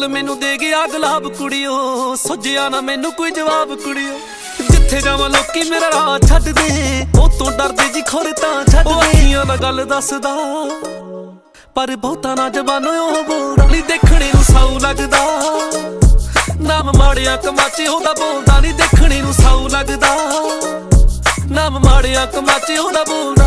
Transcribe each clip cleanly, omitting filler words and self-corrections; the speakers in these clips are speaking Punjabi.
ਫੁੱਲ ਮੈਨੂੰ ਦੇ ਗਿਆ ਗੁਲਾਬ ਕੁੜੀਓ, ਸੁੱਜਿਆ ਨਾ ਮੈਨੂੰ ਕੋਈ ਜਵਾਬ ਕੁੜੀਓ। ਜਿੱਥੇ ਜਾਵਾਂ ਲੋਕੀ ਮੇਰਾ ਰਾਹ ਛੱਡ ਦੇ, ਉਹ ਤੋਂ ਡਰਦੇ ਜੀ ਖੋਰੇ ਤਾਂ ਛੱਡ ਦੇ। ਅੱਖੀਆਂ ਨਾਲ ਗੱਲ ਦੱਸਦਾ ਪਰ ਬਹੁਤਾ ਨਾ ਜ਼ਬਾਨੋਂ ਉਹ ਬੋਲਦਾ ਨੀ, ਦੇਖਣੇ ਨੂੰ ਸਾਊ ਲੱਗਦਾ। ਨਾਮ ਮਾੜਿਆ ਕਮਾਚੇ ਉਹਦਾ ਬੋਲਦਾ ਨੀ, ਦੇਖਣੇ ਨੂੰ ਸਾਊ ਲੱਗਦਾ। ਨਾਮ ਮਾੜਿਆ ਕਮਾਚੇ ਉਹਦਾ ਬੋਲਦਾ।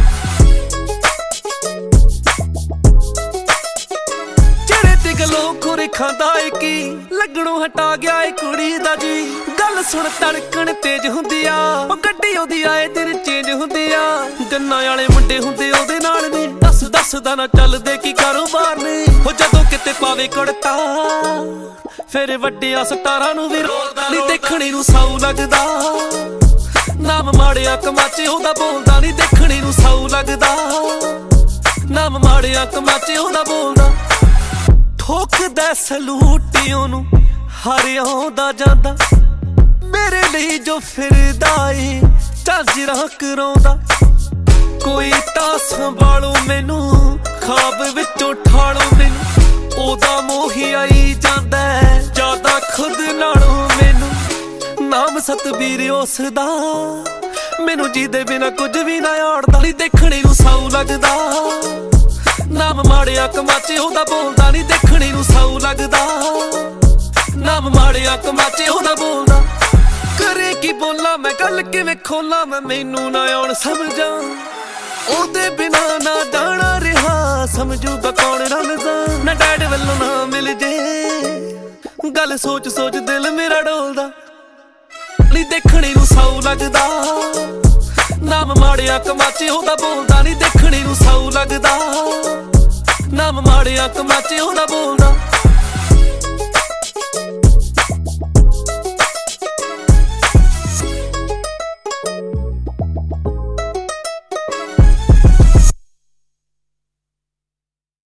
ਗਲੋਂ ਖੋਰੇ ਖਾਂਦਾ ਏ ਕੀ, ਲੱਗਣੋਂ ਹਟਾ ਗਿਆ ਏ ਕੁੜੀ ਦਾ ਜੀ। ਗੱਲ ਸੁਣ ਧੜਕਣ ਤੇਜ਼ ਹੁੰਦੀ ਆ, ਉਹ ਗੱਡੀ ਉਹਦੀ ਆਏ ਦਿਨ ਚੇਂਜ ਹੁੰਦੀ ਆ। ਗੰਨਾਂ ਵਾਲੇ ਮੁੰਡੇ ਹੁੰਦੇ ਉਹਦੇ ਨਾਲ ਨੇ, ਦੱਸਦਾ ਨਾ ਚੱਲਦੇ ਕੀ ਕਾਰੋਬਾਰ ਨੇ। ਉਹ ਜਦੋਂ ਕਿਤੇ ਪਾਵੇ ਕੁੜਤਾ ਫਿਰ ਵੱਡਿਆਂ ਸਟਾਰਾਂ ਨੂੰ ਵੀ ਰੋਲਦਾ ਨੀ, ਦੇਖਣੇ ਨੂੰ ਸਾਊ ਲੱਗਦਾ। ਨਾਮ ਮਾੜਿਆ ਕਮਾਚੇ ਉਹਦਾ ਬੋਲਦਾ ਨੀ, ਦੇਖਣੇ ਨੂੰ ਸਾਊ ਲੱਗਦਾ। ਨਾਮ ਮਾੜਿਆ ਕਮਾਚੇ ਉਹਦਾ ਬੋਲਦਾ। ਠੋਕਦਾ ਸਲੂਟ ਉਹਨੂੰ ਹਰ ਆਉਂਦਾ ਜਾਂਦਾ, ਮੇਰੇ ਲਈ ਜੋ ਫਿਰਦਾ ਏ ਝਾਂਜਰਾਂ ਕਰਾਉਂਦਾ। ਕੋਈ ਤਾਂ ਸੰਭਾਲੋ ਮੈਨੂੰ, ਖਾਬ ਵਿੱਚੋਂ ਠਾਲੋ ਮੈਨੂੰ। ਉਹਦਾ ਮੋਹੀ ਆਈ ਜਾਂਦਾ ਜ਼ਿਆਦਾ ਖੁਦ ਨਾਲੋਂ ਮੈਨੂੰ। ਨਾਮ ਸਤਬੀਰ ਉਸਦਾ, ਮੈਨੂੰ ਜੀਦੇ ਬਿਨਾ ਕੁਝ ਵੀ ਨਾ ਆੜਦਾ ਨੀ, ਦੇਖਣੇ ਨੂੰ ਸਾਊ ਲੱਗਦਾ। ਨਾਮ ਮਾੜਿਆ ਕਮਾਚੇ ਉਹਦਾ ਬੋਲਦਾ ਨੀ, ਦੇਖਣੇ ਨੂੰ ਸਾਊ ਲੱਗਦਾ। ਨਾਮ ਮਾੜਿਆ ਕਮਾਚੇ ਉਹਦਾ ਬੋਲਦਾ। ਕਰੇ ਕੀ ਬੋਲਾਂ ਮੈਂ, ਗੱਲ ਕਿਵੇਂ ਖੋਲਾਂ ਮੈਂ, ਮੈਨੂੰ ਨਾ ਆਉਣ ਸਮਝਾਂ। ਉਹਦੇ ਬਿਨਾ ਨਾ ਜਾਣਾ ਰਿਹਾ, ਸਮਝੂਗਾ ਕੌਣ ਰਮਜ਼ਾਂ। ਨਾ ਡੈਡ ਵੱਲੋਂ ਨਾ ਮਿਲ ਜੇ, ਗੱਲ ਸੋਚ ਸੋਚ ਦਿਲ ਮੇਰਾ ਡੋਲਦਾ ਨੀ, ਦੇਖਣੇ ਨੂੰ ਸਾਊ ਲੱਗਦਾ। ਨਾਮ ਮਾੜਿਆ ਕਮਾਚੇ ਉਹਦਾ ਬੋਲਦਾ ਨੀ, ਦੇਖਣੇ ਨੂੰ ਸਾਊ ਲੱਗਦਾ। ਨਾਮ ਮਾੜਿਆ ਕਮਾਚੇ